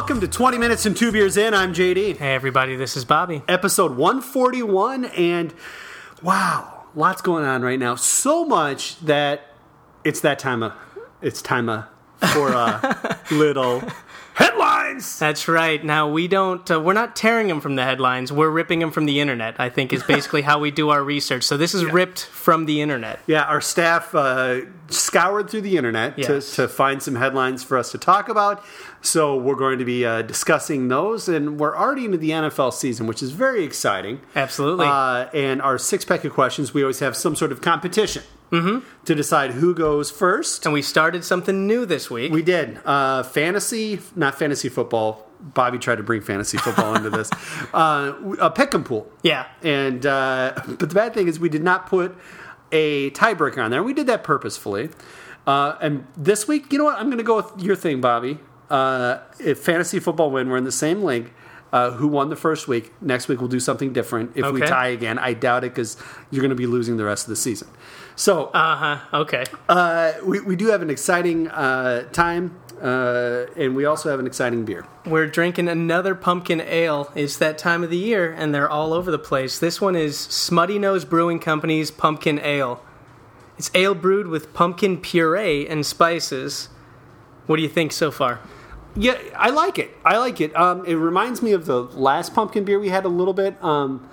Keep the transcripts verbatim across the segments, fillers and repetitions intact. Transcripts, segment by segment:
Welcome to twenty Minutes and Two Beers In. I'm J D. Hey, everybody, this is Bobby. Episode one forty-one, and wow, lots going on right now. So much that it's that time of, it's time of, for a little headlines. That's right. Now, we don't, uh, we're not tearing them from the headlines. We're ripping them from the internet, I think is basically how we do our research. So this is yeah. ripped from the internet. Yeah, our staff uh, scoured through the internet yes. to, to find some headlines for us to talk about. So we're going to be uh, discussing those, and we're already into the N F L season, which is very exciting. Absolutely. Uh, and our six-pack of questions, we always have some sort of competition mm-hmm. to decide who goes first. And we started something new this week. We did. Uh, fantasy, not fantasy football. Bobby tried to bring fantasy football into this. Uh, a pick'em pool. Yeah. And uh, but the bad thing is we did not put a tiebreaker on there. We did that purposefully. Uh, and this week, you know what? I'm going to go with your thing, Bobby. Uh, if fantasy football win, we're in the same league. Uh, who won the first week? Next week we'll do something different. If okay. we tie again, I doubt it because you're going to be losing the rest of the season. So, uh huh. Okay. Uh, we we do have an exciting uh, time, uh, and we also have an exciting beer. We're drinking another pumpkin ale. It's that time of the year, and they're all over the place. This one is Smutty Nose Brewing Company's Pumpkin Ale. It's ale brewed with pumpkin puree and spices. What do you think so far? Yeah, I like it. I like it. Um, it reminds me of the last pumpkin beer we had a little bit. Um,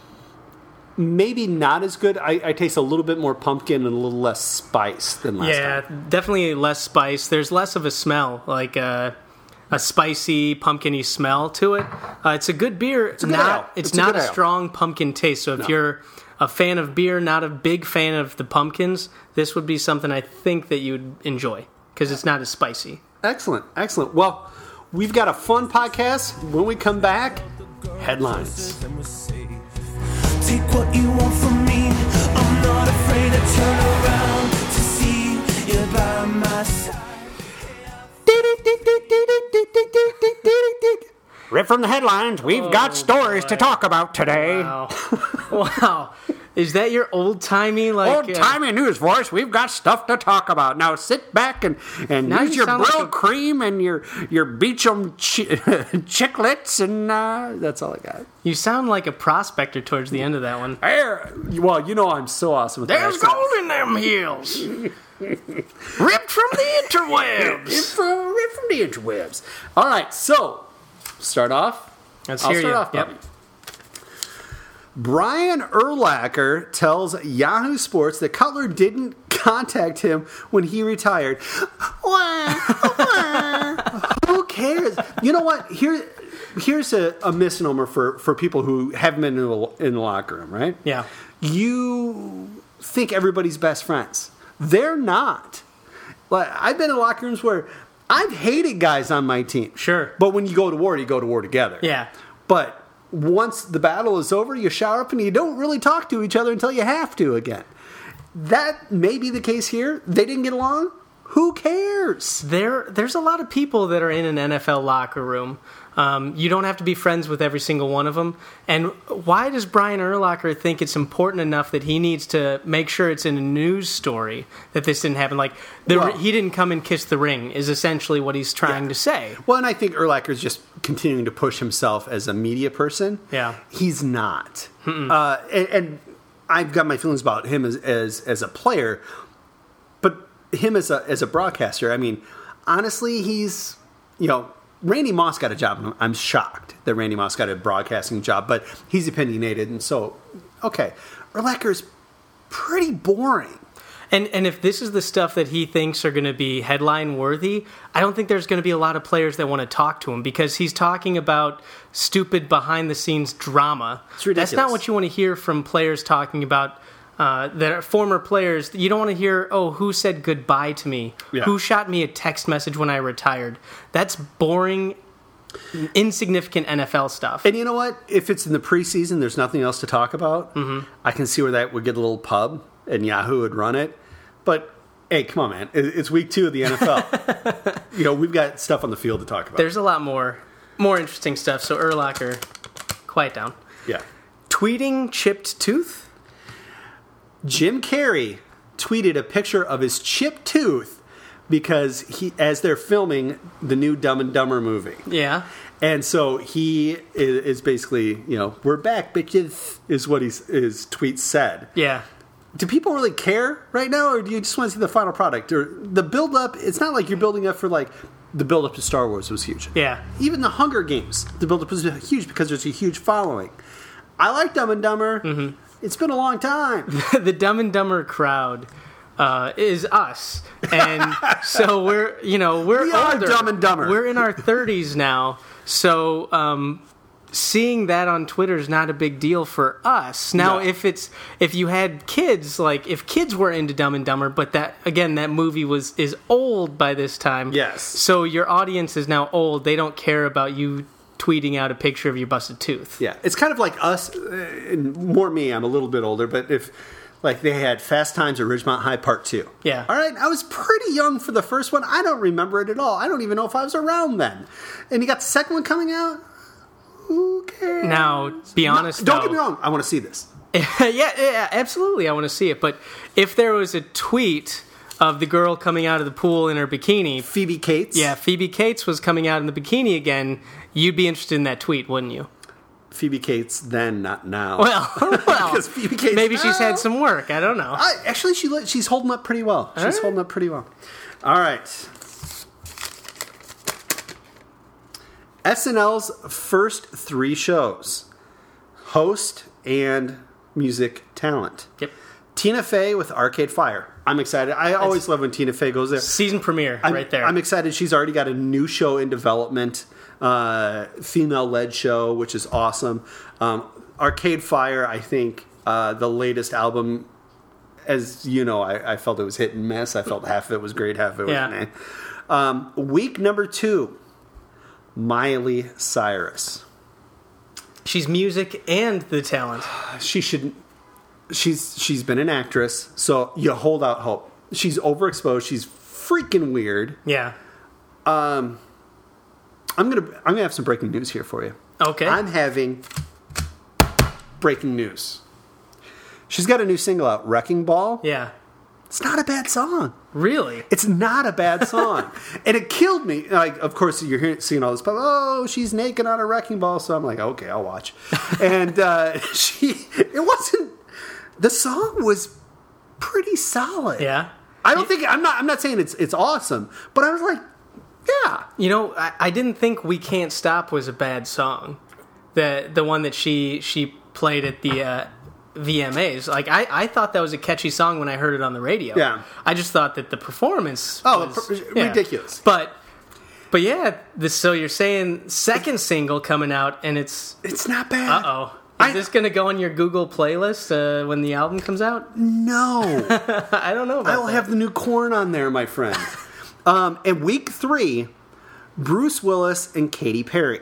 maybe not as good. I, I taste a little bit more pumpkin and a little less spice than last yeah, time. Yeah, definitely less spice. There's less of a smell, like a, a spicy, pumpkin-y smell to it. Uh, it's a good beer. It's a good not, ale. It's, it's not a, a strong pumpkin taste. So if no. you're a fan of beer, not a big fan of the pumpkins, this would be something I think that you'd enjoy because it's not as spicy. Excellent, excellent. Well, we've got a fun podcast. When we come back, headlines. Take what you want from me. I'm not afraid to turn around to see you by my side. Rip from the headlines. We've oh, got stories boy. to talk about today. Wow. Wow. Is that your old-timey, like... Old-timey uh, news voice. We've got stuff to talk about. Now sit back and, and use you your Brill like a... cream and your, your Beecham chi- chiclets, and uh, that's all I got. You sound like a prospector towards the end of that one. There, well, you know I'm so awesome with that. There's gold in them hills. Ripped from the interwebs. Ripped from, ripped from the interwebs. All right, so, start off. Let's I'll hear start you. off, yep. Bobby. Brian Urlacher tells Yahoo Sports that Cutler didn't contact him when he retired. Who cares? You know what? Here, here's a, a misnomer for, for people who haven't been in the, in the locker room, right? Yeah. You think everybody's best friends. They're not. Like, I've been in locker rooms where I've hated guys on my team. Sure. But when you go to war, you go to war together. Yeah. But once the battle is over, you shower up and you don't really talk to each other until you have to again. That may be the case here. They didn't get along. Who cares? There, there's a lot of people that are in an N F L locker room. Um, you don't have to be friends with every single one of them. And why does Brian Urlacher think it's important enough that he needs to make sure it's in a news story that this didn't happen? Like, the, well, he didn't come and kiss the ring is essentially what he's trying yeah. to say. Well, and I think Urlacher's just continuing to push himself as a media person. Yeah. He's not. Uh, and, and I've got my feelings about him as, as, as a player, but him as a, as a broadcaster, I mean, honestly, he's, you know, Randy Moss got a job. I'm shocked that Randy Moss got a broadcasting job, but he's opinionated, and so, okay. Urlacher's pretty boring. And and if this is the stuff that he thinks are going to be headline worthy, I don't think there's going to be a lot of players that want to talk to him because he's talking about stupid behind the scenes drama. It's ridiculous. That's not what you want to hear from players talking about. Uh, that are former players. You don't want to hear, oh, who said goodbye to me? Yeah. Who shot me a text message when I retired? That's boring, insignificant N F L stuff. And you know what? If it's in the preseason, there's nothing else to talk about. Mm-hmm. I can see where that would get a little pub, and Yahoo would run it. But, hey, come on, man. It's week two of the N F L. You know, we've got stuff on the field to talk about. There's a lot more, more interesting stuff. So, Urlacher, quiet down. Yeah. Tweeting chipped tooth? Jim Carrey tweeted a picture of his chipped tooth because he, as they're filming the new Dumb and Dumber movie. Yeah. And so he is, is basically, you know, we're back, bitches, is what he's, his tweet said. Yeah. Do people really care right now, or do you just want to see the final product? Or the build-up, it's not like you're building up for, like, the build-up to Star Wars was huge. Yeah. Even the Hunger Games, the build-up was huge because there's a huge following. I like Dumb and Dumber. Mm-hmm. It's been a long time. The Dumb and Dumber crowd uh, is us. And so we're, you know, we're We are older. Dumb and Dumber. We're in our thirties now. So um, seeing that on Twitter is not a big deal for us. Now, No. if it's if you had kids, like if kids were into Dumb and Dumber, but that again, that movie was is old by this time. Yes. So your audience is now old. They don't care about you tweeting out a picture of your busted tooth. Yeah, it's kind of like us, uh, and more me, I'm a little bit older, but if, like, they had Fast Times at Ridgemont High Part two. Yeah. All right, I was pretty young for the first one. I don't remember it at all. I don't even know if I was around then. And you got the second one coming out? Who cares? Now, be honest, Don't though, get me wrong, I want to see this. yeah, yeah, absolutely. I want to see it. But if there was a tweet of the girl coming out of the pool in her bikini, Phoebe Cates? yeah, Phoebe Cates was coming out in the bikini again, you'd be interested in that tweet, wouldn't you? Phoebe Cates then, not now. Well, well Because Phoebe Cates maybe she's now- had some work. I don't know. I, actually, she li- she's holding up pretty well. She's right. holding up pretty well. All right. S N L's first three shows. Host and music talent. Yep. Tina Fey with Arcade Fire. I'm excited. I always love when Tina Fey goes there. Season premiere I'm, right there. I'm excited. She's already got a new show in development, uh, female-led show, which is awesome. Um, Arcade Fire, I think, uh, the latest album, as you know, I, I felt it was hit and miss. I felt half of it was great, half of it was Yeah. meh. Um, week number two, Miley Cyrus. She's music and the talent. She should. She's she's been an actress, so you hold out hope. She's overexposed. She's freaking weird. Yeah. I'm gonna I'm gonna have some breaking news here for you. Okay. I'm having breaking news. She's got a new single out, Wrecking Ball. yeah. It's not a bad song. Really? It's not a bad song. And it killed me. Like, of course, you're hearing, seeing all this, but oh, she's naked on a wrecking ball. So I'm like, okay, I'll watch. And uh, she, it wasn't, the song was pretty solid. Yeah. I don't think, I'm not, I'm not saying it's, it's awesome, but I was like, yeah. You know, I, I didn't think "We Can't Stop" was a bad song. The the one that she she played at the uh, V M As. Like I, I thought that was a catchy song when I heard it on the radio. Yeah. I just thought that the performance Oh, was per- yeah. ridiculous. But but yeah, this, so you're saying second single coming out and it's It's not bad. uh oh. Is I- this going to go on your Google playlist uh, when the album comes out? No. I don't know about I will that. have the new Corn on there, my friend. um, and week three, Bruce Willis and Katy Perry.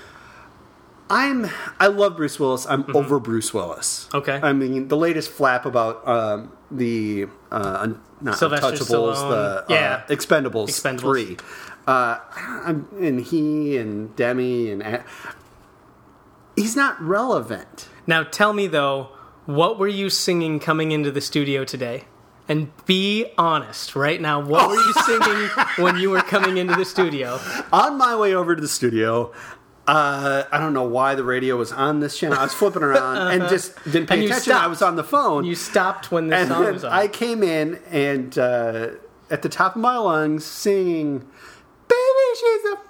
I'm I love Bruce Willis. I'm over Bruce Willis. Okay. I mean, the latest flap about um, the uh, un- not Sylvester Untouchables, Stallone. the Yeah. uh, Expendables, Expendables. three. Uh, I'm, and he and Demi and A- he's not relevant. Now tell me though, what were you singing coming into the studio today? And be honest right now. What were you singing when you were coming into the studio? On my way over to the studio, uh, I don't know why the radio was on this channel. I was flipping around and just didn't pay And you attention. I stopped. was on the phone. You stopped when the and song then was on. I came in and uh, at the top of my lungs singing, "Baby, she's a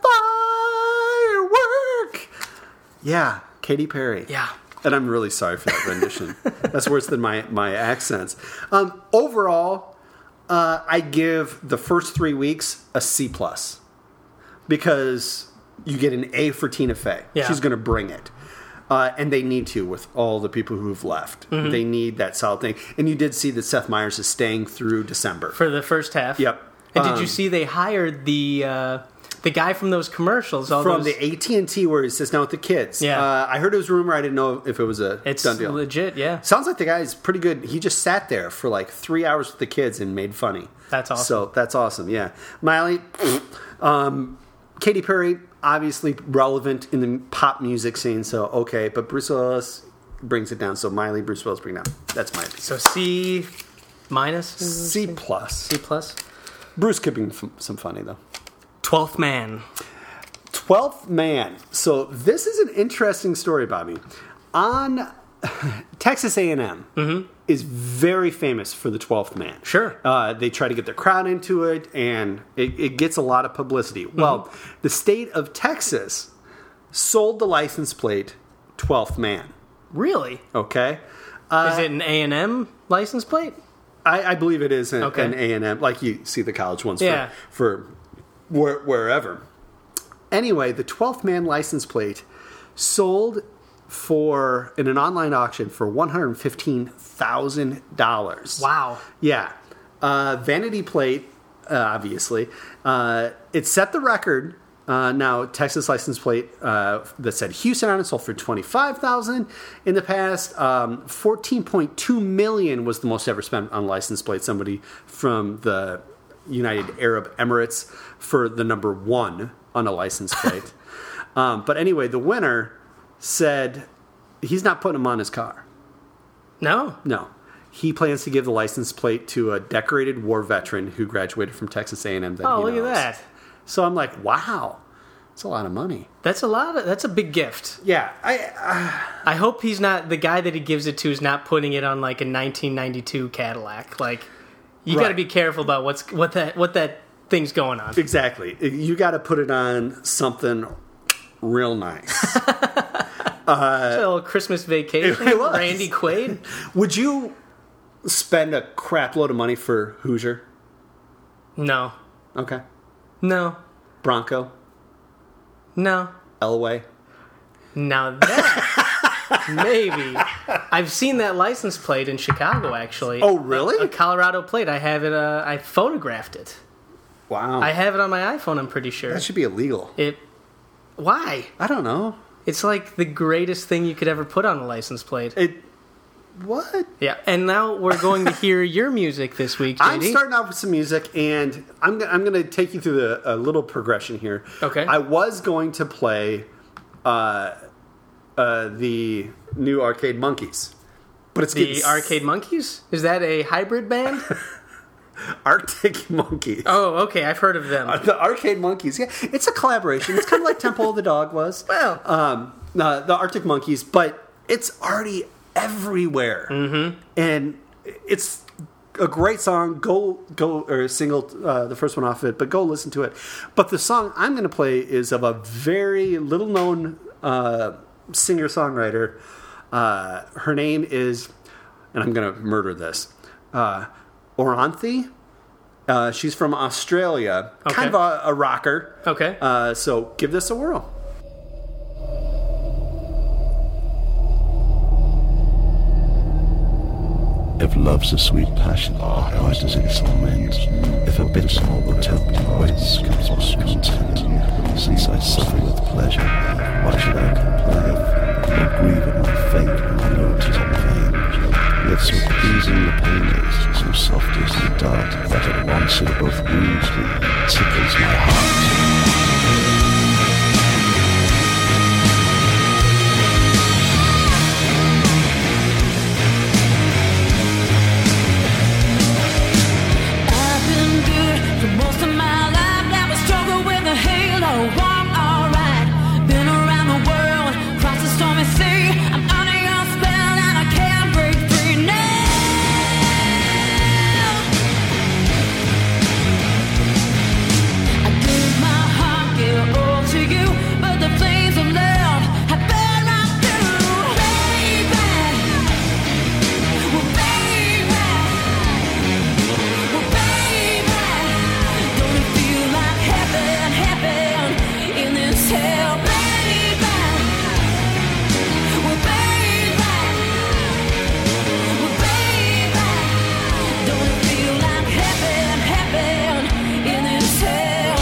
firework." Yeah, Katy Perry. yeah. And I'm really sorry for that rendition. That's worse than my, my accents. Um, overall, uh, I give the first three weeks a C plus because you get an A for Tina Fey. Yeah. She's going to bring it. Uh, and they need to with all the people who've left. Mm-hmm. They need that solid thing. And you did see that Seth Meyers is staying through December. For the first half. Yep. And did Um, you see they hired the uh, the guy from those commercials? All From those, the A T and T where he sits down with the kids. Yeah. Uh, I heard it was a rumor. I didn't know if it was a it's done deal. legit, yeah. Sounds like the guy's pretty good. He just sat there for like three hours with the kids and made funny. That's awesome. So that's awesome, yeah. Miley, um, Katy Perry, obviously relevant in the pop music scene, so okay. But Bruce Willis brings it down. So Miley, Bruce Willis bring it down. That's my opinion. So C minus? C plus. C plus? Bruce could be f- some funny, though. Twelfth Man. Twelfth Man. So this is an interesting story, Bobby. On Texas A and M Mm-hmm. is very famous for the Twelfth Man. Sure. Uh, they try to get the crowd into it, and it, it gets a lot of publicity. Mm-hmm. Well, the state of Texas sold the license plate Twelfth Man. Really? Okay? Is it an A and M license plate? I, I believe it is an, Okay. an A and M, like you see the college ones Yeah. for, for where, wherever. Anyway, the Twelfth Man license plate sold for in an online auction for one hundred fifteen thousand dollars. Wow. Yeah. Uh, vanity plate, uh, obviously. Uh, it set the record. Uh, now, Texas license plate uh, that said Houston on it sold for twenty-five thousand dollars in the past. Um, fourteen point two million dollars was the most ever spent on license plate. Somebody from the United Arab Emirates for the number one on a license plate. um, but anyway, the winner said he's not putting them on his car. No. No. He plans to give the license plate to a decorated war veteran who graduated from Texas A and M. That Oh, he look knows. at that. So I'm like, wow, that's a lot of money. That's a lot of, that's a big gift. Yeah, I I hope he's not, the guy that he gives it to is not putting it on like a nineteen ninety-two Cadillac. Like, you Right. got to be careful about what's what that what that thing's going on. exactly. You got to put it on something real nice. a little Christmas Vacation. It was. Randy Quaid. Would you spend a crap load of money for Hoosier? No. Okay. No. Bronco, No. Elway. Now that maybe I've seen that license plate in Chicago. Actually. Oh, really? A, a Colorado plate. I have it. Uh, I photographed it. Wow. I have it on my iPhone. I'm pretty sure. that should be illegal. It. Why? I don't know. It's like the greatest thing you could ever put on a license plate. It. What? Yeah. And now we're going to hear your music this week, J D. I'm starting off with some music, and I'm, go- I'm going to take you through the, a little progression here. Okay. I was going to play uh, uh, the new Arcade Monkeys, but it's The getting Arcade Monkeys? Is that a hybrid band? Arctic Monkeys. Oh, okay. I've heard of them. The Arcade Monkeys. Yeah, it's a collaboration. It's kind of like Temple of the Dog was. Well. um, uh, the Arctic Monkeys, but it's already everywhere, mm-hmm. and it's a great song. Go, go, or single, uh, the first one off it, but go listen to it. But the song I'm going to play is of a very little known uh, singer songwriter. Uh, her name is, and I'm going to murder this, uh, Oranthi. Uh, she's from Australia, Okay. kind of a, a rocker. Okay. Uh, so give this a whirl. If love's a sweet passion, why does it torment? If a bitter will tempt, whence comes my content? Since I suffer with pleasure, why should I complain? Or grieve at my fate when I know 'tis in vain? Yet so pleasing the pain is, so soft is the dart, that at once it both wounds me and tickles my heart. I've been good for most of my life. Never struggled with a halo. I'm alright. Been around the world, crossed the stormy sea. I'm under your spell and I can't break free now. I gave my heart, gave all to you, but the flames of love have burned right through. Baby, well, baby. Well, baby, don't it feel like heaven, heaven in this hell, baby? Well, baby, well, baby, don't it feel like heaven, heaven in this hell?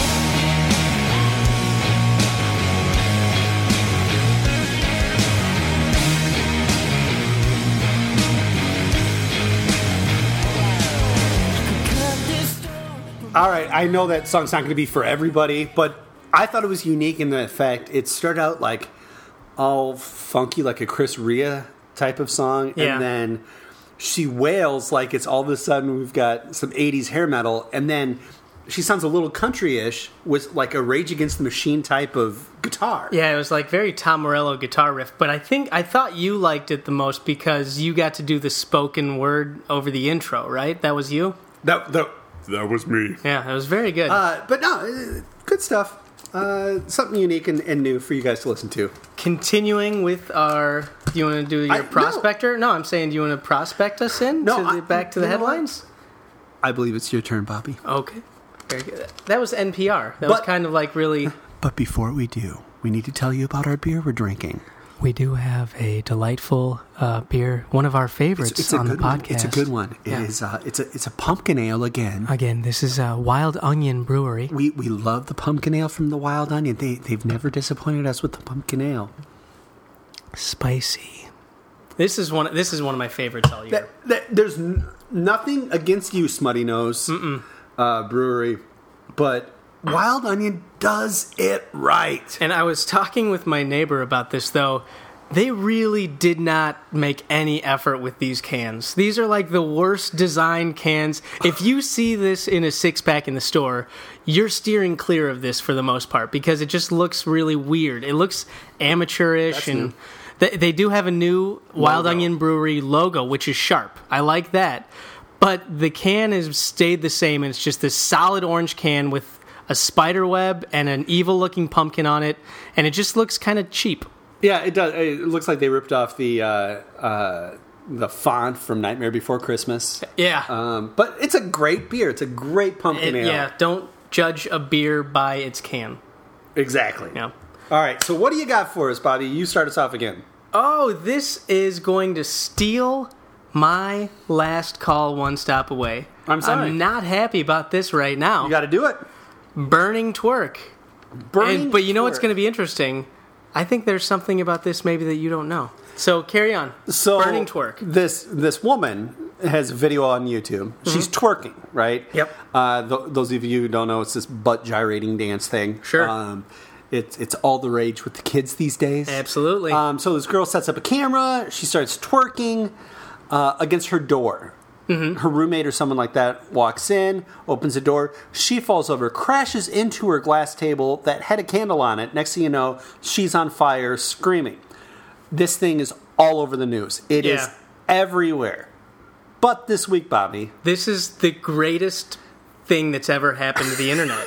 Cut this storm. All right, I know that song's not going to be for everybody, but I thought it was unique in the fact it started out like all funky, like a Chris Rea type of song, Yeah. and then she wails like it's all of a sudden we've got some eighties hair metal, and then she sounds a little country-ish with like a Rage Against the Machine type of guitar. Yeah, it was like very Tom Morello guitar riff, but I think I thought you liked it the most because you got to do the spoken word over the intro, right? That was you? That that, that was me. Yeah, it was very good. Uh, but no, uh, good stuff. Uh, something unique and, and new for you guys to listen to. Continuing with our, do you want to do your I- no. prospector? No. I'm saying, do you want to prospect us in No, to the, I- back to the you know what? headlines? I believe it's your turn, Bobby. Okay, very good. That was N P R. That was But- kind of like really. But before we do, we need to tell you about our beer we're drinking. We do have a delightful uh, beer, one of our favorites a on the good one. podcast. It's a good one. It Yeah. is. Uh, it's a it's a pumpkin ale again. Again, this is uh, Wild Onion Brewery. We we love the pumpkin ale from the Wild Onion. They they've never disappointed us with the pumpkin ale. Spicy. This is one. This is one of my favorites all year. That, that, there's n- nothing against you, Smutty Nose uh, Brewery, but Wild Onion does it right. And I was talking with my neighbor about this, though. They really did not make any effort with these cans. These are like the worst designed cans. If you see this in a six pack in the store, you're steering clear of this for the most part because it just looks really weird. It looks amateurish, That's and new. they, they do have a new Wild Logo. Onion Brewery logo, which is sharp. I like that. But the can has stayed the same, and it's just this solid orange can with a spider web and an evil looking pumpkin on it, and it just looks kind of cheap. Yeah, it does. It looks like they ripped off the uh, uh, the font from Nightmare Before Christmas. Yeah. Um, but it's a great beer. It's a great pumpkin It- ale. yeah, don't judge a beer by its can. Exactly. Yeah. All right. So what do you got for us, Bobby? You start us off again. Oh, this is going to steal my last call one stop away. I'm sorry. I'm not happy about this right now. You got to do it. Burning Twerk. Burning And, but you know what's Twerk. going to be interesting? I think there's something about this maybe that you don't know. So carry on. So Burning Twerk. This this woman has a video on YouTube. She's twerking, right? Yep. Uh, th- those of you who don't know, it's this butt gyrating dance thing. Sure. Um, it's it's all the rage with the kids these days. Absolutely. Um, so this girl sets up a camera. She starts twerking uh, against her door. Mm-hmm. Her roommate or someone like that walks in, opens the door. She falls over, crashes into her glass table that had a candle on it. Next thing you know, she's on fire, screaming. This thing is all over the news. It Yeah. is everywhere. But this week, Bobby, This is the greatest thing that's ever happened to the internet.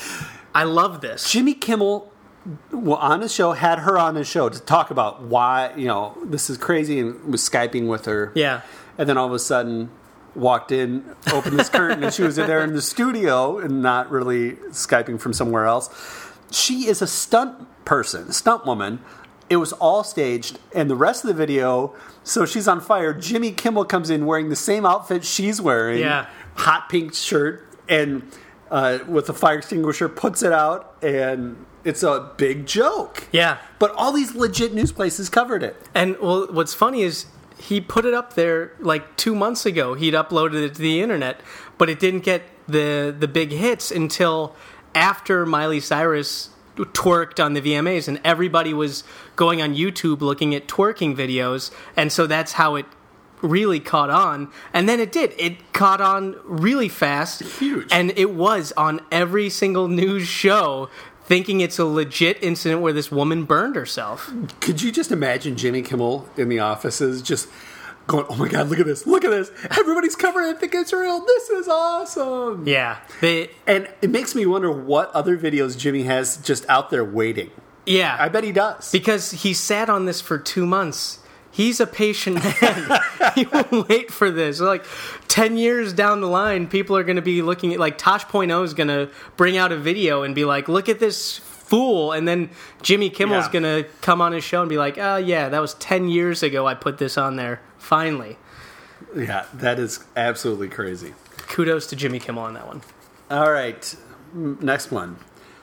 I love this. Jimmy Kimmel, well, on his show, had her on his show to talk about why, you know, this is crazy, and was Skyping with her. Yeah. And then all of a sudden, walked in, opened this curtain, and she was in there in the studio and not really Skyping from somewhere else. She is a stunt person, stunt woman. It was all staged, and the rest of the video, so she's on fire. Jimmy Kimmel comes in wearing the same outfit she's wearing. Yeah. Hot pink shirt, and uh, with a fire extinguisher, puts it out, and it's a big joke. Yeah. But all these legit news places covered it. And well, what's funny is he put it up there like two months ago. He'd uploaded it to the internet, but it didn't get the the big hits until after Miley Cyrus twerked on the V M As, and everybody was going on YouTube looking at twerking videos, and so that's how it really caught on. And then it did. It caught on really fast. Huge. And it was on every single news show, thinking it's a legit incident where this woman burned herself. Could you just imagine Jimmy Kimmel in the offices just going, oh my God, look at this, look at this. Everybody's covering it, think it's real. This is awesome. Yeah. They, And it makes me wonder what other videos Jimmy has just out there waiting. yeah. I bet he does. Because he sat on this for two months. He's a patient man. He won't wait for this. Like, ten years down the line, people are going to be looking at, like, Tosh point oh is going to bring out a video and be like, look at this fool. And then Jimmy Kimmel's Yeah. going to come on his show and be like, oh, yeah, that was ten years ago I put this on there. Finally. Yeah, that is absolutely crazy. Kudos to Jimmy Kimmel on that one. All right, m- next one.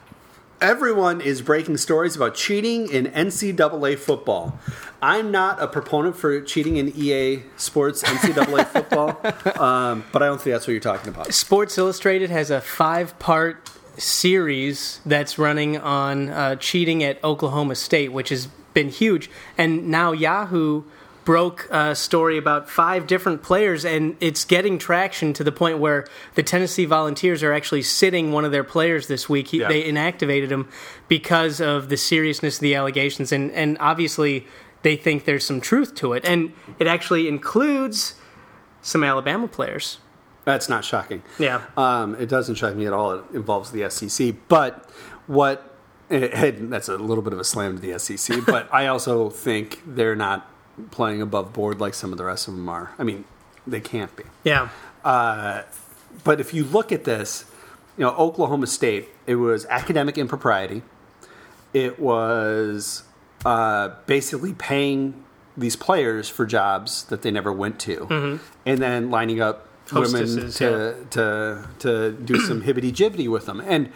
Everyone is breaking stories about cheating in N C double A football. I'm not a proponent for cheating in E A Sports N C double A football, um, but I don't think that's what you're talking about. Sports Illustrated has a five-part series that's running on uh, cheating at Oklahoma State, which has been huge. And now Yahoo broke a story about five different players, and it's getting traction to the point where the Tennessee Volunteers are actually sitting one of their players this week. He, Yeah. They inactivated him because of the seriousness of the allegations, and, and obviously they think there's some truth to it. And it actually includes some Alabama players. That's not shocking. Yeah. Um, it doesn't shock me at all. It involves the S E C. But what... And that's a little bit of a slam to the S E C, but I also think they're not playing above board like some of the rest of them are. I mean, they can't be. Yeah. Uh, but if you look at this, you know, Oklahoma State, it was academic impropriety. It was uh, basically paying these players for jobs that they never went to, mm-hmm. and then lining up Hostesses, women to, yeah. to to do some hibbity-jibbity with them. And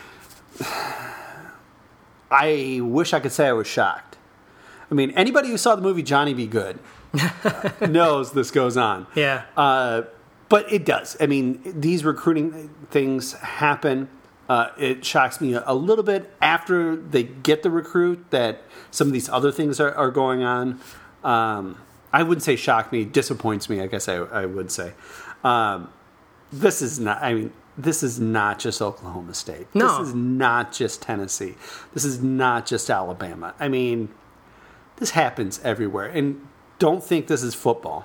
I wish I could say I was shocked. I mean, anybody who saw the movie Johnny Be Good knows this goes on. Yeah. Uh, but it does. I mean, these recruiting things happen. Uh, it shocks me a little bit after they get the recruit that some of these other things are, are going on. Um, I wouldn't say shock me, disappoints me, I guess I, I would say. Um, this is not, I mean, this is not just Oklahoma State. No. This is not just Tennessee. This is not just Alabama. I mean, this happens everywhere. And don't think this is football.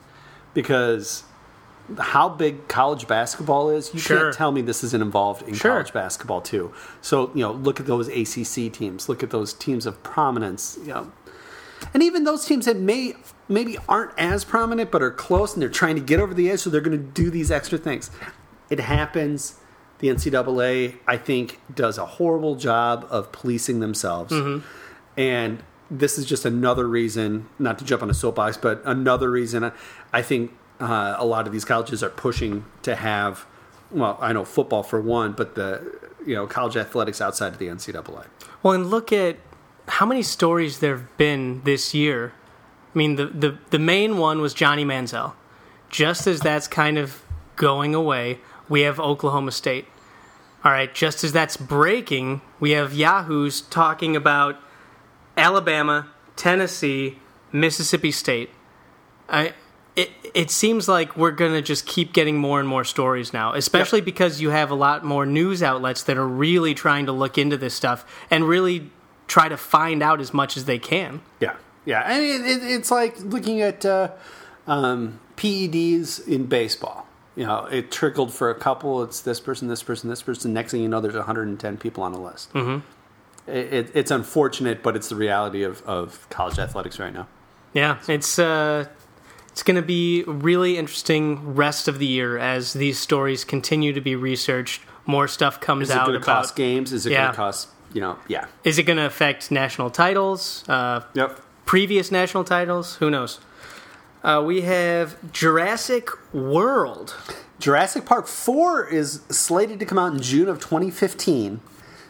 Because how big college basketball is, you Sure. can't tell me this isn't involved in Sure. college basketball too. So, you know, look at those A C C teams. Look at those teams of prominence, you know. And even those teams that may maybe aren't as prominent but are close and they're trying to get over the edge, so they're going to do these extra things. It happens. The N C double A, I think, does a horrible job of policing themselves. Mm-hmm. And this is just another reason, not to jump on a soapbox, but another reason I think uh, a lot of these colleges are pushing to have, well, I know football for one, but the you know college athletics outside of the N C double A. Well, and look at how many stories there have been this year. I mean, the, the, the main one was Johnny Manziel. Just as that's kind of going away, we have Oklahoma State. All right, just as that's breaking, we have Yahoos talking about Alabama, Tennessee, Mississippi State. I it it seems like we're going to just keep getting more and more stories now, especially yep. because you have a lot more news outlets that are really trying to look into this stuff and really try to find out as much as they can. Yeah, yeah. I mean, it, it's like looking at uh, um, P E Ds in baseball. You know, it trickled for a couple. It's this person, this person, this person. Next thing you know, there's one hundred ten people on a list. Mm-hmm. It, it, it's unfortunate, but it's the reality of, of college athletics right now. Yeah, it's uh, it's going to be a really interesting rest of the year as these stories continue to be researched. More stuff comes Is it out going to about cost games? Is it yeah. going to cost, you know, yeah. Is it going to affect national titles? Uh, yep. Previous national titles? Who knows? Uh, we have Jurassic World. Jurassic Park four is slated to come out in June of twenty fifteen.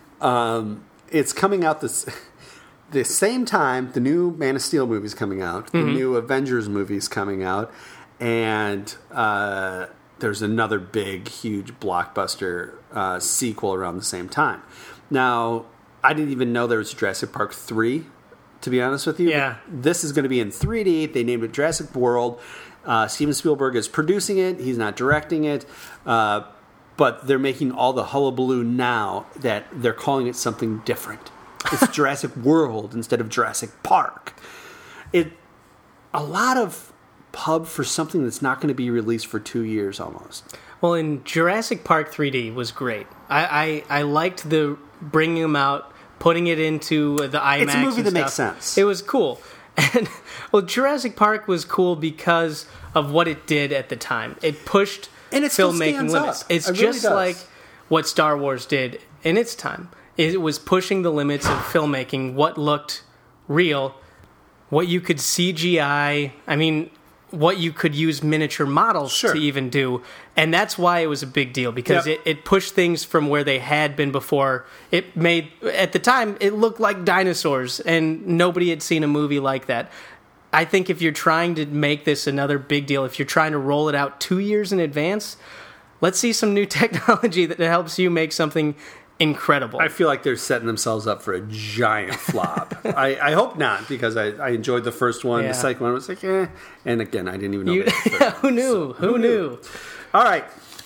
Um, it's coming out this the same time the new Man of Steel movie's coming out, mm-hmm. the new Avengers movie's coming out, and uh, there's another big, huge blockbuster uh, sequel around the same time. Now, I didn't even know there was Jurassic Park three. To be honest with you, yeah. This is going to be in three D. They named it Jurassic World. Uh, Steven Spielberg is producing it. He's not directing it. Uh, but they're making all the hullabaloo now that they're calling it something different. It's Jurassic World instead of Jurassic Park. It a lot of pub for something that's not going to be released for two years almost. Well, in Jurassic Park three D was great. I, I, I liked the bringing them out, putting it into the IMAX. It's a movie and that stuff. makes sense. It was cool. And well, Jurassic Park was cool because of what it did at the time. It pushed and it still filmmaking stands limits. up. It's it really just does. like what Star Wars did in its time. It was pushing the limits of filmmaking, what looked real, what you could C G I. I mean, what you could use miniature models sure. to even do. And that's why it was a big deal, because yep. it, it pushed things from where they had been before. It made, at the time, it looked like dinosaurs, and nobody had seen a movie like that. I think if you're trying to make this another big deal, if you're trying to roll it out two years in advance, let's see some new technology that helps you make something incredible. I feel like they're setting themselves up for a giant flop. I, I hope not, because I, I enjoyed the first one. Yeah. The second one was like, eh. And again, I didn't even know. You- that was the- who knew? so, who knew? All right.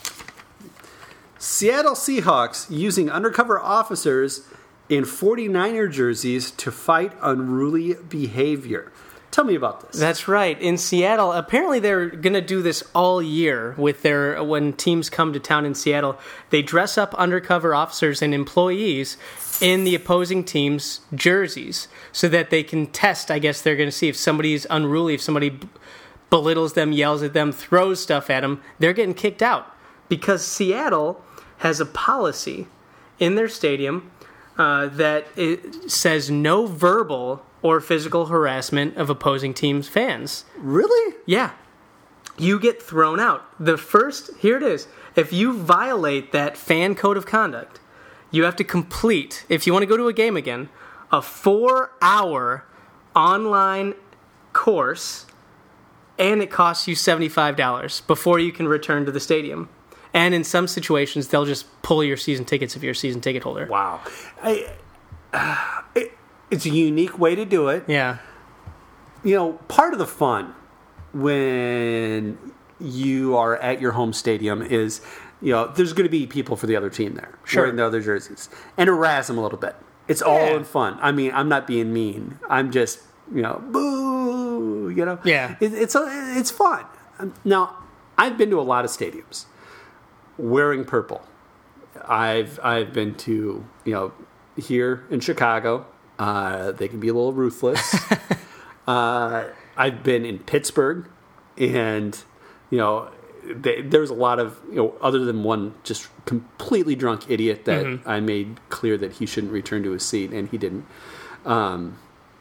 Seattle Seahawks using undercover officers in forty-niner jerseys to fight unruly behavior. Tell me about this. That's right. In Seattle, apparently they're going to do this all year with their when teams come to town in Seattle. They dress up undercover officers and employees in the opposing team's jerseys so that they can test, I guess they're going to see if somebody's unruly, if somebody b- belittles them, yells at them, throws stuff at them, they're getting kicked out. Because Seattle has a policy in their stadium uh, that it says no verbal or physical harassment of opposing teams' fans. Really? Yeah. You get thrown out. The first, here it is. If you violate that fan code of conduct, you have to complete, if you want to go to a game again, a four-hour online course, and it costs you seventy-five dollars before you can return to the stadium. And in some situations, they'll just pull your season tickets if you're a season ticket holder. Wow. I, uh, it, it's a unique way to do it. Yeah. You know, part of the fun when you are at your home stadium is, you know, there's going to be people for the other team there. Sure. Wearing the other jerseys. And harass them a little bit. It's all Yeah. in fun. I mean, I'm not being mean. I'm just, you know, boo, you know. Yeah. It, it's, a, it's fun. Now, I've been to a lot of stadiums wearing purple. I've I've been to, you know, here in Chicago. Uh, they can be a little ruthless. uh, I've been in Pittsburgh, and you know, they, there's a lot of, you know, other than one just completely drunk idiot that Mm-hmm. I made clear that he shouldn't return to his seat, and he didn't. Um,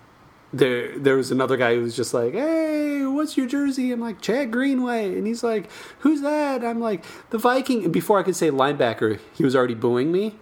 there, there was another guy who was just like, "Hey, what's your jersey?" I'm like, "Chad Greenway," and he's like, "Who's that?" I'm like, "The Viking." And before I could say linebacker, he was already booing me.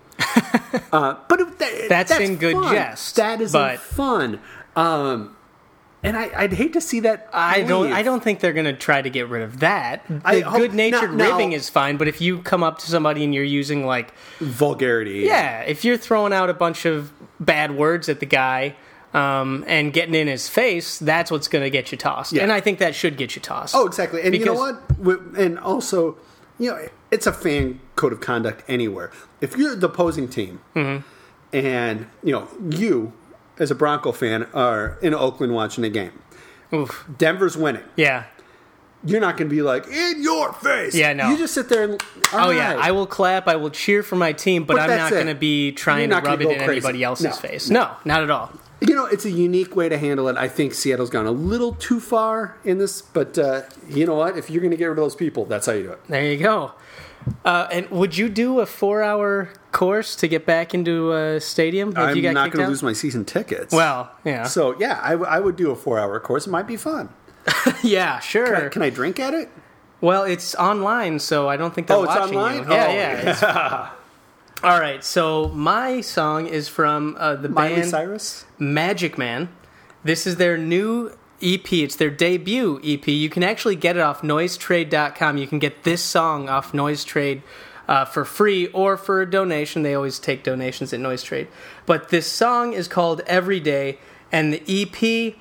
uh, but it, that, That's that's in good fun. jest, That is but- fun. Um, and I, I'd hate to see that. I don't. leave. I don't think they're going to try to get rid of that. The I hope- good-natured now- now- ribbing is fine, but if you come up to somebody and you're using like, vulgarity. yeah, if you're throwing out a bunch of bad words at the guy um, and getting in his face, that's what's going to get you tossed. Yeah. And I think that should get you tossed. Oh, exactly. And you know Because- what? Wi- And also, you know, it's a fan code of conduct anywhere. If you're the opposing team, Mm-hmm. and you know you, as a Bronco fan, are in Oakland watching a game, Oof. Denver's winning. Yeah. You're not going to be like, "In your face." Yeah, no. You just sit there and. Oh all yeah, right. I will clap. I will cheer for my team, but, But I'm that's not it. going to be trying You're to not gonna rub it go in crazy. anybody else's No. face. No, not at all. You know, it's a unique way to handle it. I think Seattle's gone a little too far in this, but uh, you know what? If you're going to get rid of those people, that's how you do it. There you go. Uh, and would you do a four-hour course to get back into a stadium if I'm you got not kicked going to out? lose my season tickets. Well, yeah, So, yeah, I, w- I would do a four-hour course. It might be fun. yeah, sure. Can I, can I drink at it? Well, it's online, so I don't think they're Oh, it's watching online? you. Yeah, Oh, yeah. it's- All right, so my song is from uh, the Miley band Cyrus? Magic Man. This is their new E P. It's their debut E P. You can actually get it off noise trade dot com. You can get this song off Noise Trade uh, for free or for a donation. They always take donations at Noise Trade. But this song is called Every Day, and the E P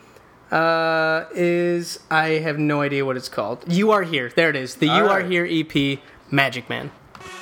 uh, is, I have no idea what it's called. You Are Here. There it is. The All You Are right. Here E P, Magic Man.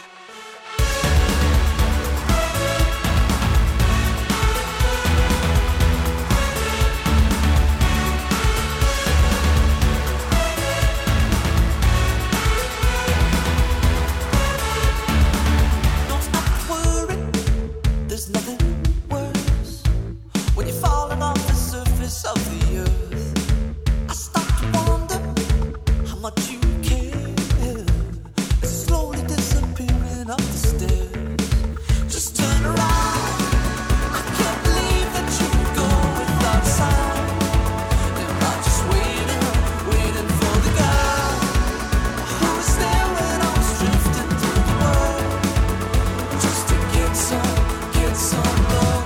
Don't stop worrying, there's nothing worse when you're falling off the surface of the earth. I start to wonder how much you care. It's slowly disappearing up the stairs. Just turn around. I can't believe that you would go without a sound. Am I just waiting, waiting for the guy who was there when I was drifting through the world? Just to get some, get some love.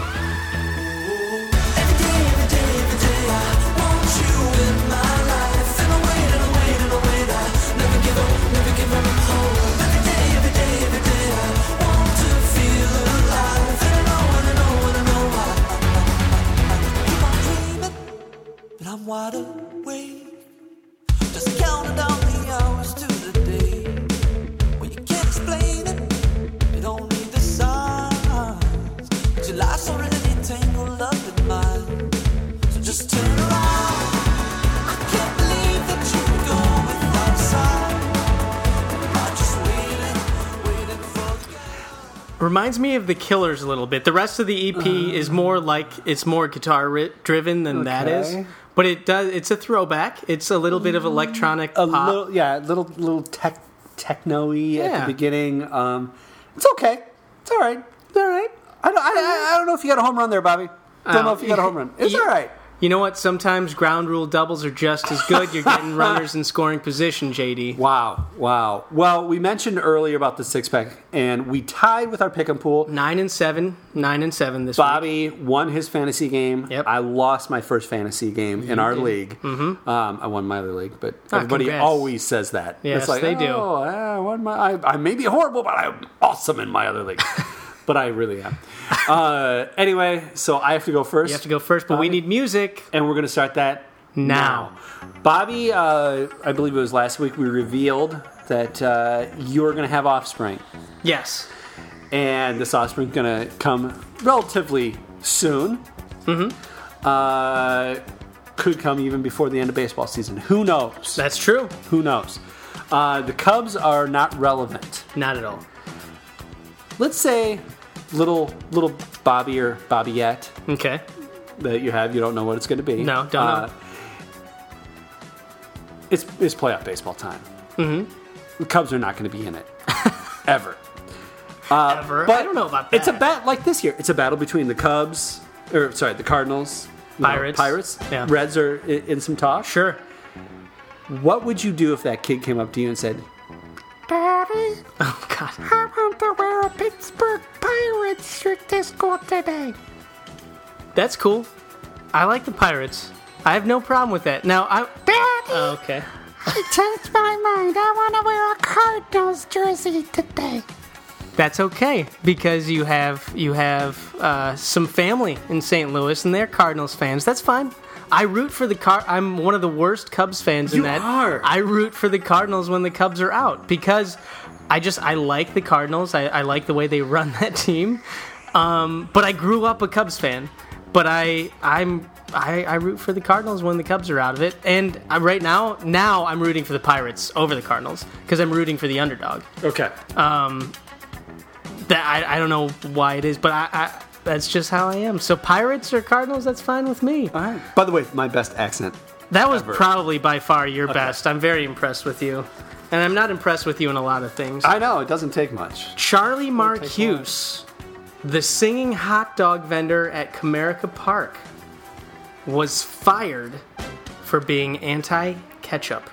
Every day, every day, every day, I want you in my life. And I wait, and I wait, and I wait, I never give up, never give up hope. Every day, every day, every day, I want to feel alive. Reminds me of the Killers a little bit. The rest of the E P uh, is more like it's more guitar ri- driven than okay. that is. But it does. It's a throwback. It's a little bit of electronic a pop. Little, yeah, a little little tech techno-y yeah. at the beginning. Um, it's okay. It's all right. It's all right. I don't, I, I, I don't know if you got a home run there, Bobby. Don't uh, know if you got a home run. It's you, all right. You know what? Sometimes ground rule doubles are just as good. You're getting runners in scoring position, J D. Wow, wow. Well, we mentioned earlier about the six pack, and we tied with our pick and pool. Nine and seven, nine and seven this Bobby week. won his fantasy game. Yep. I lost my first fantasy game you in our did. league. Mm-hmm. Um, I won my other league, but oh, everybody congrats. always says that. Yes, it's like, they do. Oh, I won my. I, I may be horrible, but I'm awesome in my other league. But I really am. Uh, anyway, so I have to go first. You have to go first, but Bobby. we need music. And we're going to start that now. now. Bobby, uh, I believe it was last week, we revealed that uh, you're going to have offspring. Yes. And this offspring is going to come relatively soon. Mm-hmm. Uh, could come even before the end of baseball season. Who knows? That's true. Who knows? Uh, the Cubs are not relevant. Not at all. Let's say little little Bobby or Bobbyette Okay. that you have. You don't know what it's going to be. No, don't uh, know. It's it's playoff baseball time. Mm-hmm. The Cubs are not going to be in it ever. Uh, Ever? But I don't know about that. It's a bat like this year. It's a battle between the Cubs, or sorry, the Cardinals, you Pirates. know, Pirates. Yeah. Reds are in, in some talk. Sure. What would you do if that kid came up to you and said, Daddy, Oh, God. I want to wear a Pittsburgh Pirates shirt to school today. That's cool. I like the Pirates. I have no problem with that. Now, I... Daddy, Oh, okay. I changed my mind. I want to wear a Cardinals jersey today. That's okay because you have you have uh, some family in Saint Louis and they're Cardinals fans. That's fine. I root for the Car. I'm one of the worst Cubs fans in You that. are. I root for the Cardinals when the Cubs are out because I just I like the Cardinals. I, I like the way they run that team. Um, but I grew up a Cubs fan. But I I'm I, I root for the Cardinals when the Cubs are out of it. And I, right now now I'm rooting for the Pirates over the Cardinals because I'm rooting for the underdog. "Okay, Um, that I, I don't know why it is, but I, I that's just how I am. So Pirates or Cardinals, that's fine with me. all right." By the way, my best accent. That was ever. probably by far your best. I'm very impressed with you. And I'm not impressed with you in a lot of things. I know it doesn't take much. Charlie Marcuse, the singing hot dog vendor at Comerica Park, was fired for being anti-ketchup.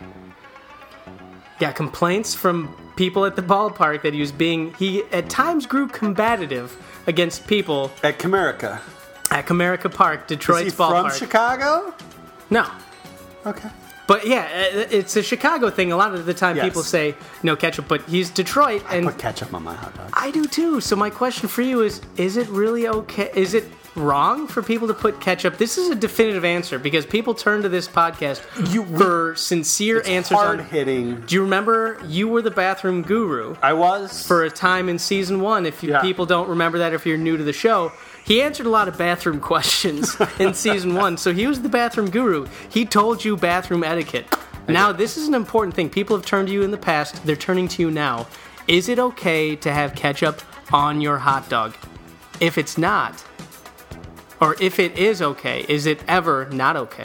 Got complaints from people at the ballpark that he was being, he at times grew combative against people At Comerica. at Comerica Park, Detroit's Is he ballpark. from Chicago? No. Okay. But yeah, uh, it's a Chicago thing. A lot of the time Yes. people say no ketchup, but he's Detroit, and Put ketchup on my hot dog. I do too. So my question for you is: Is it really okay? Is it wrong for people to put ketchup? This is a definitive answer because people turn to this podcast You- for sincere answers. Hard On, hitting. do you remember you were the bathroom guru I was for a time in season one? If you, Yeah. people don't remember that, if you're new to the show. He answered a lot of bathroom questions in season one, so he was the bathroom guru. He told you bathroom etiquette. Now, this is an important thing. People have turned to you in the past. They're turning to you now. Is it okay to have ketchup on your hot dog? If it's not, or if it is okay, is it ever not okay?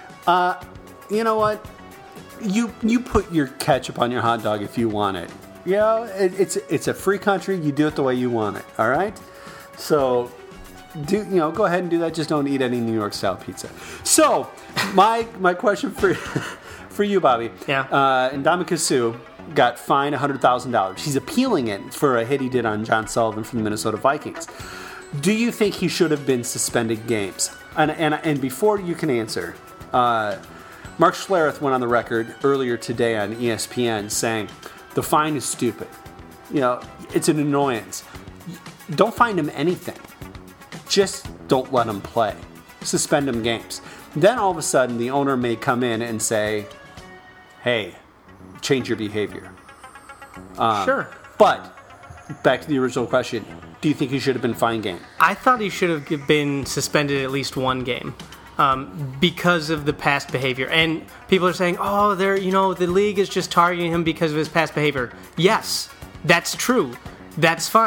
You know what? You you put your ketchup on your hot dog if you want it. You know, it, it's it's a free country. You do it the way you want it. All right. So, do you know? Go ahead and do that. Just don't eat any New York style pizza. So, my my question for for you, Bobby. Yeah. Uh, Ndamukong Suh got fined one hundred thousand dollars. He's appealing it for a hit he did on John Sullivan from the Minnesota Vikings. Do you think he should have been suspended games? And and and before you can answer, uh, Mark Schlereth went on the record earlier today on E S P N saying the fine is stupid. You know, it's an annoyance. Don't fine him anything. Just don't let him play. Suspend him games. Then all of a sudden, the owner may come in and say, "Hey, change your behavior." Um, Sure. But back to the original question: do you think he should have been fined game? I thought he should have been suspended at least one game um, because of the past behavior. And people are saying, "Oh, they're you know the league is just targeting him because of his past behavior." Yes, that's true. That's fine.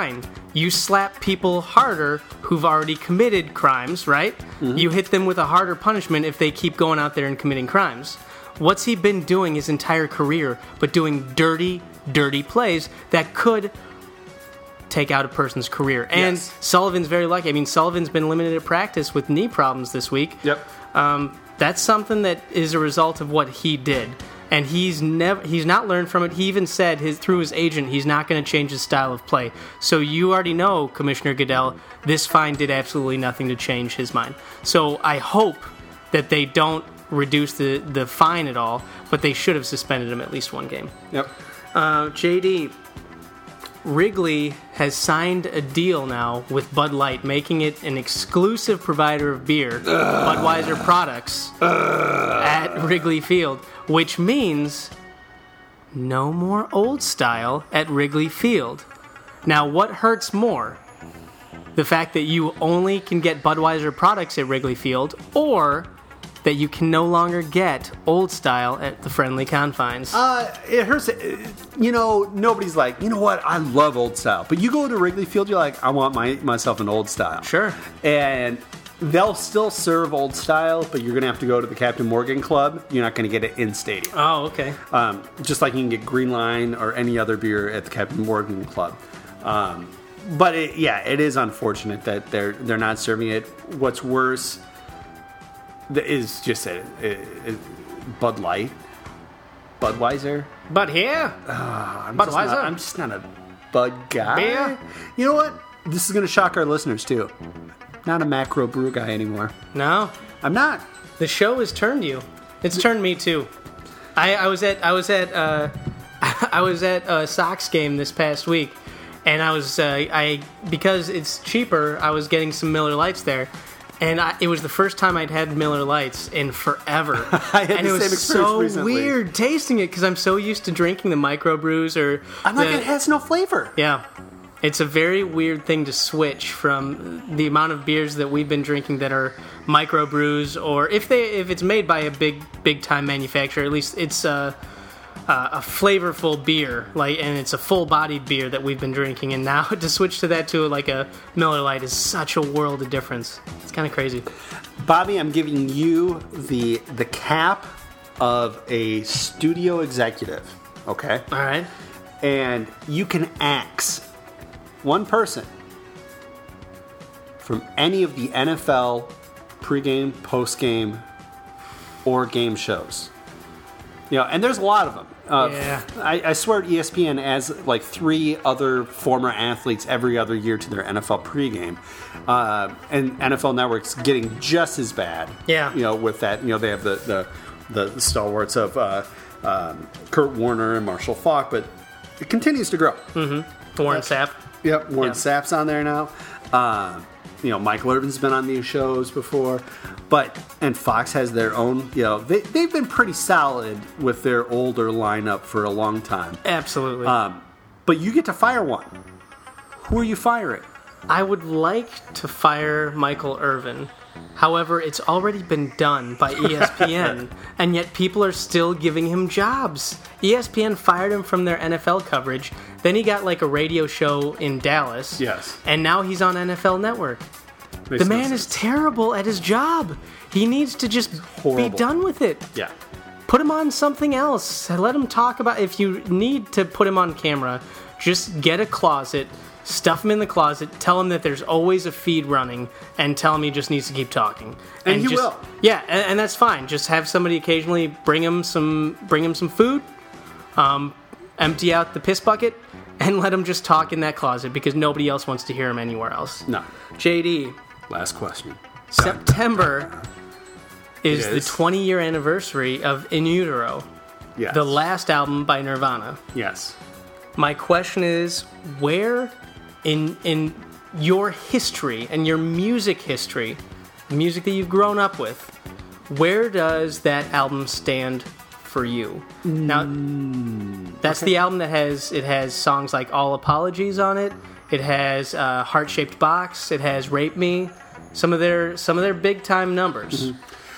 you slap people harder who've already committed crimes, right? Mm-hmm. You hit them with a harder punishment if they keep going out there and committing crimes. What's he been doing his entire career but doing dirty, dirty plays that could take out a person's career? And Yes. Sullivan's very lucky. I mean, Sullivan's been limited at practice with knee problems this week. Yep. Um, that's something that is a result of what he did. And he's never he's not learned from it. He even said his through his agent he's not going to change his style of play. So you already know, Commissioner Goodell, this fine did absolutely nothing to change his mind. So I hope that they don't reduce the, the fine at all, but they should have suspended him at least one game. Yep. Uh, J D, Wrigley has signed a deal now with Bud Light, making it an exclusive provider of beer, Budweiser products, at Wrigley Field, which means no more Old Style at Wrigley Field. Now, what hurts more? The fact that you only can get Budweiser products at Wrigley Field, or that you can no longer get Old Style at the friendly confines? Uh, it hurts. You know, nobody's like, you know what? I love Old Style. But you go to Wrigley Field, you're like, I want my myself an Old Style. Sure. And they'll still serve Old Style, but you're going to have to go to the Captain Morgan Club. You're not going to get it in stadium. Oh, okay. Um, just like you can get Green Line or any other beer at the Captain Morgan Club. Um, but it, yeah, it is unfortunate that they're they're not serving it. What's worse is just a, a, a Bud Light, Budweiser. But here, I'm Budweiser. Just not, I'm just not a Bud guy. Beer. You know what? This is going to shock our listeners too. Not a macro brew guy anymore. no, I'm not. the show has turned you. It's turned me too. I, I was at I was at uh, I was at a Sox game this past week, and I was uh, I because it's cheaper. I was getting some Miller Lights there. And I, it was the first time I'd had Miller Lights in forever. I had and the it was same experience so recently. weird tasting it because I'm so used to drinking the microbrews or I'm like, the- it has no flavor. yeah. It's a very weird thing to switch from the amount of beers that we've been drinking that are microbrews, or if they if it's made by a big big time manufacturer, at least it's a, a, a flavorful beer, like, and it's a full bodied beer that we've been drinking. And now to switch to that to like a Miller Lite is such a world of difference. It's kind of crazy. Bobby, I'm giving you the the cap of a studio executive, okay? All right. And you can axe one person from any of the N F L pregame, postgame, or game shows. You know, and there's a lot of them. Uh, Yeah. I, I swear E S P N has like three other former athletes every other year to their N F L pregame. Uh, and N F L Network's getting just as bad. Yeah. You know, with that, you know, they have the, the, the stalwarts of uh, um, Kurt Warner and Marshall Faulk, but it continues to grow. Mm-hmm. Warren Sapp. Yep, Warren Yeah. Sapp's on there now. Uh, you know, Michael Irvin's been on these shows before, but and Fox has their own. You know, they they've been pretty solid with their older lineup for a long time. Absolutely. Um, but you get to fire one. Who are you firing? I would like to fire Michael Irvin. However, it's already been done by E S P N, and yet people are still giving him jobs. E S P N fired him from their N F L coverage. Then he got like a radio show in Dallas. Yes. And now he's on N F L Network. Makes The no man is sense. terrible at his job. He needs to just Horrible. be done with it. Yeah. Put him on something else. Let him talk about. If you need to put him on camera, just get a closet, stuff him in the closet, tell him that there's always a feed running, and tell him he just needs to keep talking. And he just, will. Yeah, and, and that's fine. Just have somebody occasionally bring him some, bring him some food, um, empty out the piss bucket, and let him just talk in that closet because nobody else wants to hear him anywhere else. No. J D, Last question. September is, It the is. twenty-year anniversary of In Utero, Yes. the last album by Nirvana. Yes. My question is, where in in your history and your music history, music that you've grown up with, where does that album stand for you? Now, that's the album that has it has songs like All Apologies on it. It has uh, Heart Shaped Box. It has Rape Me. Some of their some of their big time numbers.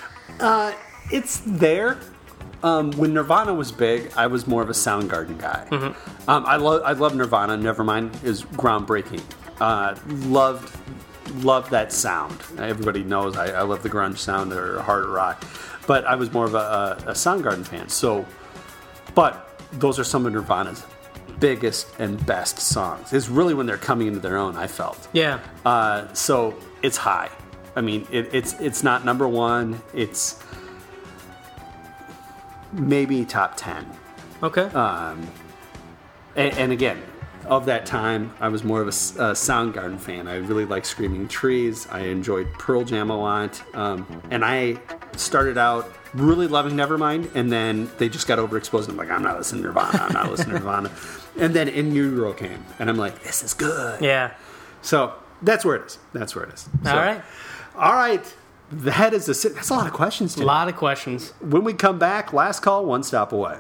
Uh, it's there. Um, when Nirvana was big, I was more of a Soundgarden guy. Um, I love I love Nirvana. Nevermind is groundbreaking. Uh, loved loved that sound. Everybody knows I, I love the grunge sound or hard rock, but I was more of a, a, a Soundgarden fan. So, but those are some of Nirvana's biggest and best songs. It's really when they're coming into their own, I felt. Yeah. Uh, so it's high. I mean, it, it's it's not number one. It's maybe top ten. Okay. Um, and, and again, of that time, I was more of a, a Soundgarden fan. I really liked Screaming Trees. I enjoyed Pearl Jam a lot. Um, and I started out really loving Nevermind, and then they just got overexposed. I'm like, I'm not listening to Nirvana. I'm not listening to Nirvana. And then In Utero came, and I'm like, this is good. Yeah. So that's where it is. That's where it is. So, All right. All right. That is a, that's a lot of questions, A Tim. lot of questions. When we come back, last call, one stop away.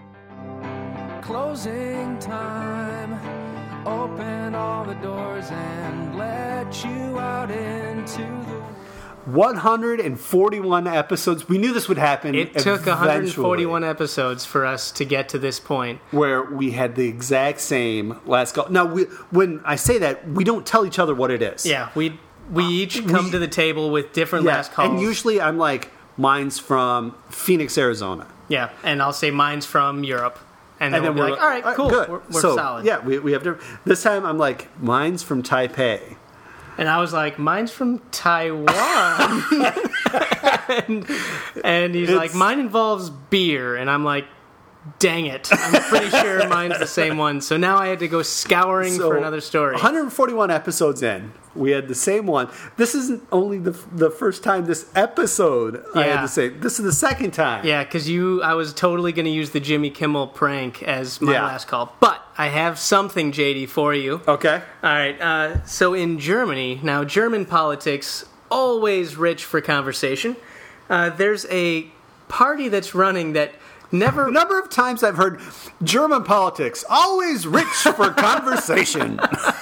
Closing time. Open all the doors and let you out into the... one hundred forty-one episodes. We knew this would happen. It took one hundred eventually, forty-one episodes for us to get to this point. where we had the exact same last call. Now, we, when I say that, we don't tell each other what it is. Yeah, we we each come we- to the table with different Yeah, last calls. and usually I'm like, mine's from Phoenix, Arizona. Yeah, and I'll say mine's from Europe. And then, And then we'll be we're like, all right, cool, good. we're, we're so, solid. Yeah, we, we have to. This time I'm like, mine's from Taipei. And I was like, mine's from Taiwan. and, and he's It's- like, mine involves beer. And I'm like, dang it. I'm pretty sure mine's the same one. So now I had to go scouring So, for another story. one hundred forty-one episodes in, we had the same one. This isn't only the the first time this episode, I had Yeah. to say. This is the second time. Yeah, because you, I was totally going to use the Jimmy Kimmel prank as my Yeah. last call. But I have something, J D, for you. Okay. All right. Uh, so in Germany, now German politics, always rich for conversation. Uh, there's a party that's running that never... The number of times I've heard German politics, always rich for conversation.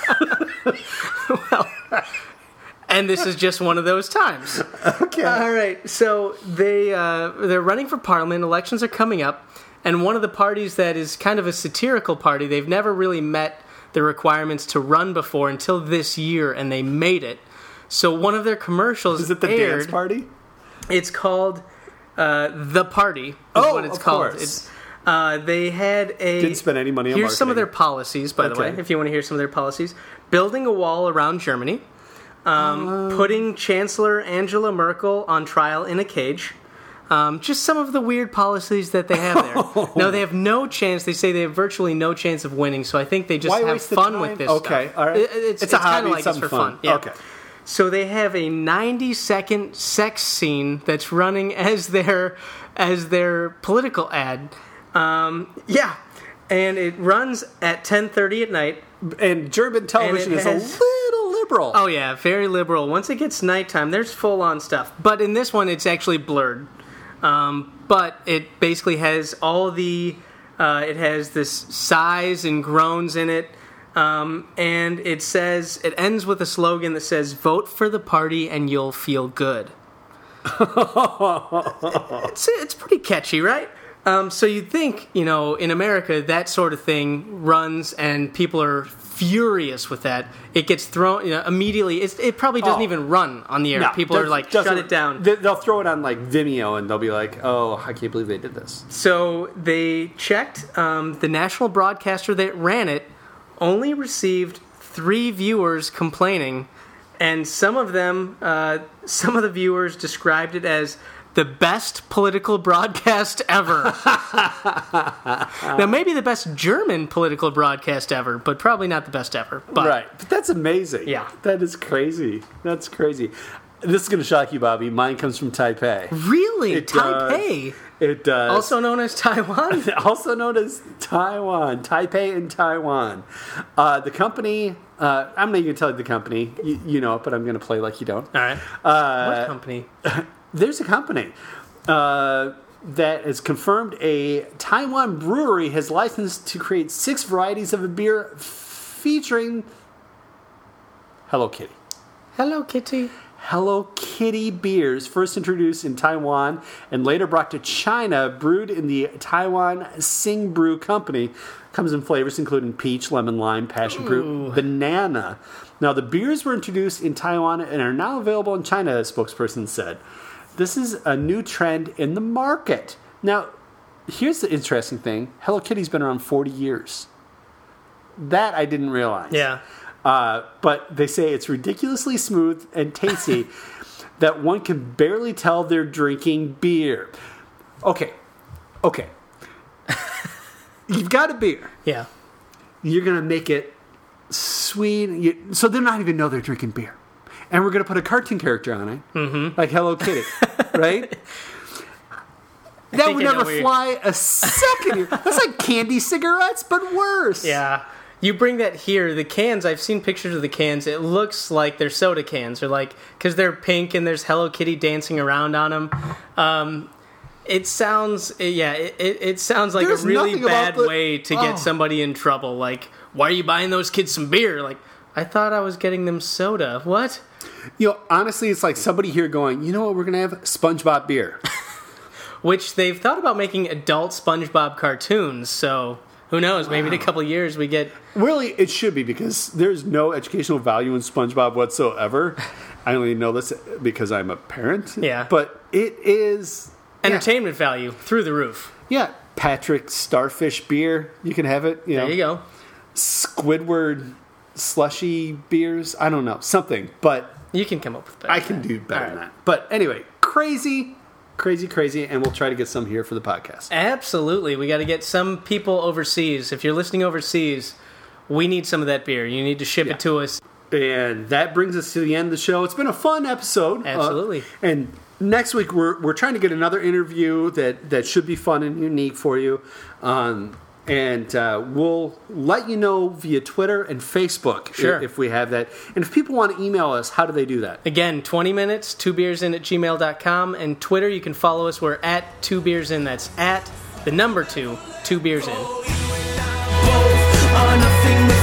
And this is just one of those times. Okay. All right. So they uh, they're running for parliament. Elections are coming up, and one of the parties that is kind of a satirical party. They've never really met the requirements to run before until this year, and they made it. So one of their commercials Is it the aired, dance party? It's called uh, The Party. Is Oh, what it's of called. course. It's, uh, they had a. Didn't spend any money on Here's some of their marketing. policies, by the Okay. way, if you want to hear some of their policies. Building a wall around Germany. Um, putting Chancellor Angela Merkel on trial in a cage. Um, just some of the weird policies that they have there. No, they have no chance. They say they have virtually no chance of winning, so I think they just Why have waste the fun time? with this Okay, stuff. all right. It- it's It's a kinda hobby, like something it's for fun. fun. Yeah. Okay. So they have a ninety second sex scene that's running as their as their political ad. Um, yeah, and it runs at ten thirty at night. And German television And is it a has- little liberal. Oh yeah, very liberal. Once it gets nighttime, there's full on stuff. But in this one, it's actually blurred. Um, but it basically has all the, uh, it has this sighs and groans in it. Um, and it says, it ends with a slogan that says, vote for the party and you'll feel good. it's, it's pretty catchy, right? Um, so you'd think, you know, in America, that sort of thing runs and people are furious with that. It gets thrown, you know, immediately. It's, it probably doesn't Oh. even run on the air. No, people are does- like, shut doesn't- it down. they- They'll throw it on like Vimeo and they'll be like, oh, I can't believe they did this. So they checked. Um, the national broadcaster that ran it only received three viewers complaining, and some of them, uh, some of the viewers described it as the best political broadcast ever. Now, maybe the best German political broadcast ever, but probably not the best ever. But Right. But that's amazing. Yeah. That is crazy. That's crazy. This is going to shock you, Bobby. Mine comes from Taipei. really, It Taipei, does. It does. also known as Taiwan. also known as Taiwan, Taipei and Taiwan. Uh, the company, uh, I'm not going to tell you the company. You, you know it, but I'm going to play like you don't. All right. Uh, What company? There's a company uh, that has confirmed a Taiwan brewery has licensed to create six varieties of a beer featuring Hello Kitty. Hello, Kitty. Hello Kitty beers, first introduced in Taiwan and later brought to China, brewed in the Taiwan Sing Brew Company. Comes in flavors including peach, lemon, lime, passion fruit, banana. Now, the beers were introduced in Taiwan and are now available in China, a spokesperson said. This is a new trend in the market. Now, here's the interesting thing. Hello Kitty's been around forty years. That I didn't realize. Yeah. Uh, but they say it's ridiculously smooth and tasty that one can barely tell they're drinking beer. Okay. Okay. You've got a beer. Yeah. You're going to make it sweet. You, so they don't even know they're drinking beer. And we're going to put a cartoon character on it. Mm-hmm. Like Hello Kitty. Right? That would never fly a second. That's like candy cigarettes, but worse. Yeah. You bring that here. The cans, I've seen pictures of the cans. It looks like they're soda cans. Or like, because they're pink and there's Hello Kitty dancing around on them. Um, it sounds, yeah, it, it, it sounds like There's a really nothing bad about the- way to Oh. get somebody in trouble. Like, why are you buying those kids some beer? Like, I thought I was getting them soda. What? You know, honestly, it's like somebody here going, you know what, we're going to have SpongeBob beer. Which they've thought about making adult SpongeBob cartoons, so who knows? Maybe in a couple of years we get... Really, it should be, because there's no educational value in SpongeBob whatsoever. I only know this because I'm a parent. Yeah. But it is... Entertainment value through the roof. Yeah. Patrick Starfish beer. You can have it. You know. There you go. Squidward slushy beers. I don't know. Something. But You can come up with better. I can than do that. better All than right. that. But anyway, crazy, crazy, crazy. And we'll try to get some here for the podcast. Absolutely. We got to get some people overseas. If you're listening overseas, we need some of that beer. You need to ship Yeah. it to us. And that brings us to the end of the show. It's been a fun episode. Absolutely. Uh, and next week, we're we're trying to get another interview that, that should be fun and unique for you. Um, and uh, we'll let you know via Twitter and Facebook Sure. if, if we have that. And if people want to email us, how do they do that? Again, twenty minutes, two beers in at gmail dot com. And Twitter, you can follow us. We're at two beers in. That's at the number two, two beers in. Both are nothing but